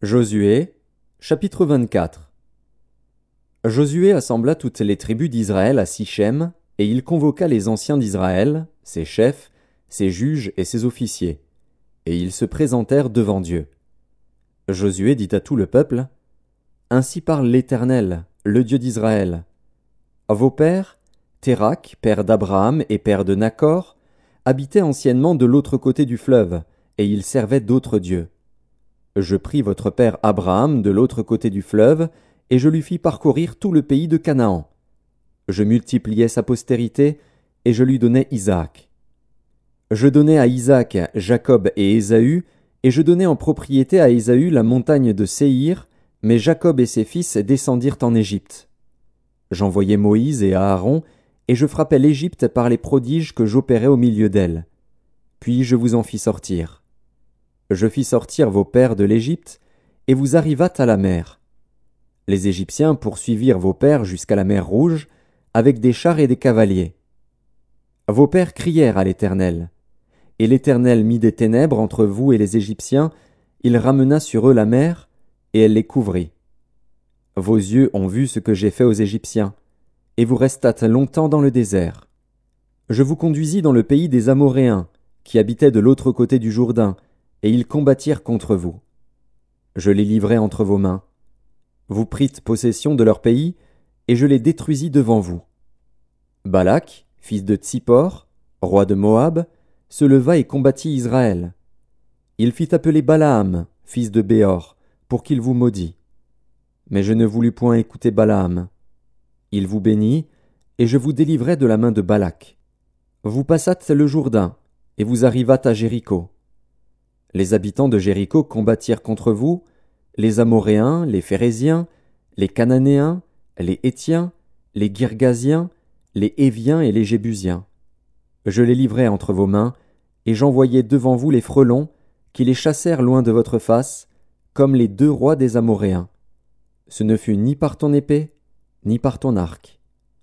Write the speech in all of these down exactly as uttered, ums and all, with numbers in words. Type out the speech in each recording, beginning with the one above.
Josué, chapitre vingt-quatre. Josué assembla toutes les tribus d'Israël à Sichem, et il convoqua les anciens d'Israël, ses chefs, ses juges et ses officiers. Et ils se présentèrent devant Dieu. Josué dit à tout le peuple, « Ainsi parle l'Éternel, le Dieu d'Israël. Vos pères, Térakh, père d'Abraham et père de Nakhor, habitaient anciennement de l'autre côté du fleuve, et ils servaient d'autres dieux. Je pris votre père Abraham de l'autre côté du fleuve, et je lui fis parcourir tout le pays de Canaan. Je multipliai sa postérité, et je lui donnai Isaac. Je donnai à Isaac Jacob et Ésaü, et je donnai en propriété à Ésaü la montagne de Séhir, mais Jacob et ses fils descendirent en Égypte. J'envoyai Moïse et Aaron, et je frappai l'Égypte par les prodiges que j'opérais au milieu d'elle. Puis je vous en fis sortir. Je fis sortir vos pères de l'Égypte, et vous arrivâtes à la mer. Les Égyptiens poursuivirent vos pères jusqu'à la mer Rouge, avec des chars et des cavaliers. Vos pères crièrent à l'Éternel, et l'Éternel mit des ténèbres entre vous et les Égyptiens, il ramena sur eux la mer, et elle les couvrit. Vos yeux ont vu ce que j'ai fait aux Égyptiens, et vous restâtes longtemps dans le désert. Je vous conduisis dans le pays des Amoréens, qui habitaient de l'autre côté du Jourdain, et ils combattirent contre vous. Je les livrai entre vos mains. Vous prîtes possession de leur pays, et je les détruisis devant vous. Balak, fils de Tsippor, roi de Moab, se leva et combattit Israël. Il fit appeler Balaam, fils de Béor, pour qu'il vous maudît. Mais je ne voulus point écouter Balaam. Il vous bénit, et je vous délivrai de la main de Balak. Vous passâtes le Jourdain, et vous arrivâtes à Jéricho. Les habitants de Jéricho combattirent contre vous, les Amoréens, les Phéréziens, les Cananéens, les Hétiens, les Girgasiens, les Héviens et les Jébusiens. Je les livrai entre vos mains, et j'envoyai devant vous les frelons, qui les chassèrent loin de votre face, comme les deux rois des Amoréens. Ce ne fut ni par ton épée, ni par ton arc.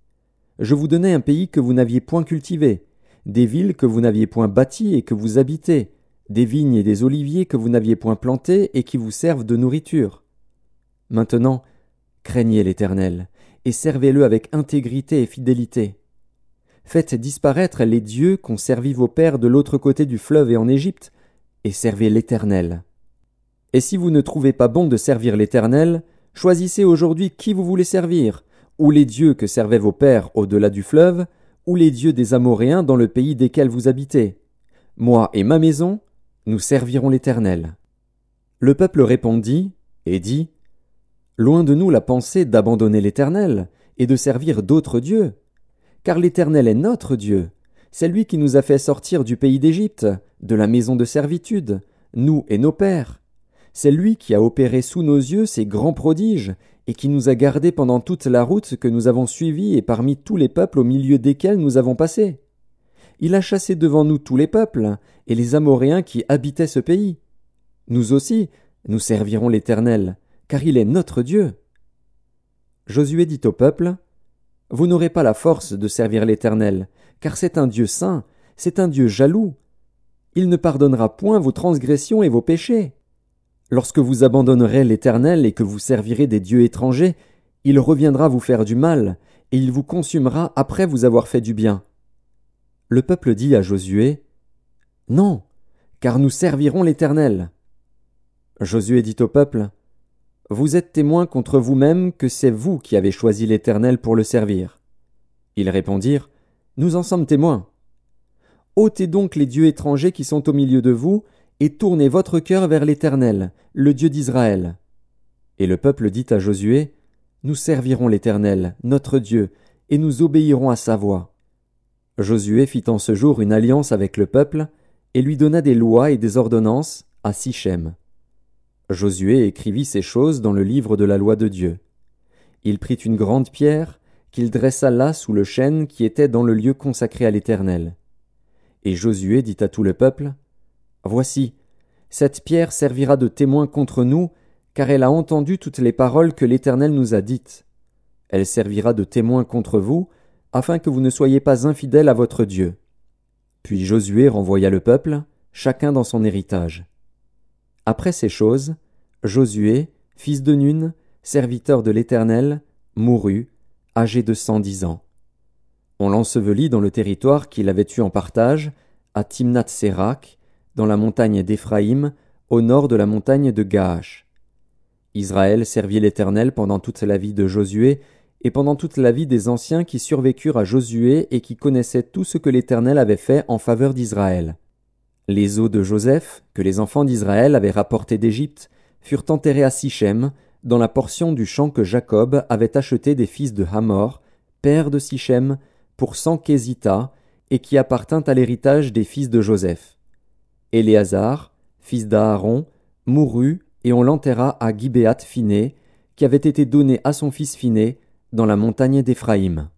Je vous donnai un pays que vous n'aviez point cultivé, des villes que vous n'aviez point bâties et que vous habitez, des vignes et des oliviers que vous n'aviez point plantés et qui vous servent de nourriture. Maintenant, craignez l'Éternel, et servez-le avec intégrité et fidélité. Faites disparaître les dieux qu'ont servis vos pères de l'autre côté du fleuve et en Égypte, et servez l'Éternel. Et si vous ne trouvez pas bon de servir l'Éternel, choisissez aujourd'hui qui vous voulez servir, ou les dieux que servaient vos pères au-delà du fleuve, ou les dieux des Amoréens dans le pays desquels vous habitez. Moi et ma maison, nous servirons l'Éternel. Le peuple répondit et dit, Loin de nous la pensée d'abandonner l'Éternel et de servir d'autres dieux, car l'Éternel est notre Dieu, c'est lui qui nous a fait sortir du pays d'Égypte, de la maison de servitude, nous et nos pères. C'est lui qui a opéré sous nos yeux ces grands prodiges et qui nous a gardés pendant toute la route que nous avons suivie et parmi tous les peuples au milieu desquels nous avons passé. Il a chassé devant nous tous les peuples, et les Amoréens qui habitaient ce pays. Nous aussi, nous servirons l'Éternel, car il est notre Dieu. Josué dit au peuple, Vous n'aurez pas la force de servir l'Éternel, car c'est un Dieu saint, c'est un Dieu jaloux. Il ne pardonnera point vos transgressions et vos péchés. Lorsque vous abandonnerez l'Éternel et que vous servirez des dieux étrangers, il reviendra vous faire du mal, et il vous consumera après vous avoir fait du bien. Le peuple dit à Josué, « Non, car nous servirons l'Éternel. » Josué dit au peuple, « Vous êtes témoins contre vous-même que c'est vous qui avez choisi l'Éternel pour le servir. » Ils répondirent, « Nous en sommes témoins. » Ôtez donc les dieux étrangers qui sont au milieu de vous, et tournez votre cœur vers l'Éternel, le Dieu d'Israël. Et le peuple dit à Josué, « Nous servirons l'Éternel, notre Dieu, et nous obéirons à sa voix. » Josué fit en ce jour une alliance avec le peuple, et lui donna des lois et des ordonnances à Sichem. Josué écrivit ces choses dans le livre de la loi de Dieu. Il prit une grande pierre, qu'il dressa là sous le chêne qui était dans le lieu consacré à l'Éternel. Et Josué dit à tout le peuple, « Voici, cette pierre servira de témoin contre nous, car elle a entendu toutes les paroles que l'Éternel nous a dites. Elle servira de témoin contre vous, afin que vous ne soyez pas infidèles à votre Dieu. » Puis Josué renvoya le peuple, chacun dans son héritage. Après ces choses, Josué, fils de Nun, serviteur de l'Éternel, mourut, âgé de cent dix ans. On l'ensevelit dans le territoire qu'il avait eu en partage, à Timnath-Sérak, dans la montagne d'Éphraïm, au nord de la montagne de Gaash. Israël servit l'Éternel pendant toute la vie de Josué et pendant toute la vie des anciens qui survécurent à Josué et qui connaissaient tout ce que l'Éternel avait fait en faveur d'Israël. Les os de Joseph, que les enfants d'Israël avaient rapportés d'Égypte, furent enterrés à Sichem, dans la portion du champ que Jacob avait acheté des fils de Hamor, père de Sichem, pour cent kézita, et qui appartint à l'héritage des fils de Joseph. Éléazar, fils d'Aaron, mourut, et on l'enterra à Gibéath Phiné, qui avait été donné à son fils Phiné, dans la montagne d'Éphraïm.